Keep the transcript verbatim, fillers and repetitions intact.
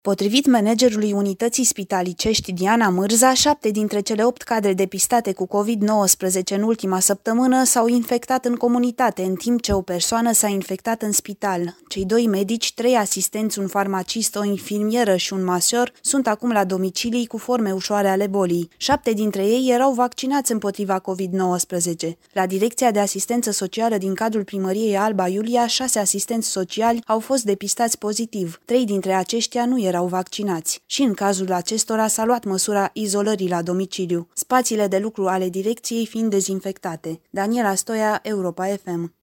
Potrivit managerului unității spitalicești Diana Mârza, șapte dintre cele opt cadre depistate cu covid nouăsprezece în ultima săptămână s-au infectat în comunitate, în timp ce o persoană s-a infectat în spital. Cei doi medici, trei asistenți, un farmacist, o infirmieră și un masor sunt acum la domicilii cu forme ușoare ale bolii. Șapte dintre ei erau vaccinați împotriva covid nouăsprezece. La Direcția de Asistență Socială din cadrul primăriei Alba Iulia, șase asistenți sociali au fost depistați pozitiv. Trei dintre aceștia nu erau vaccinați și în cazul acestora s-a luat măsura izolării la domiciliu, spațiile de lucru ale direcției fiind dezinfectate. Daniela Stoia, Europa F M.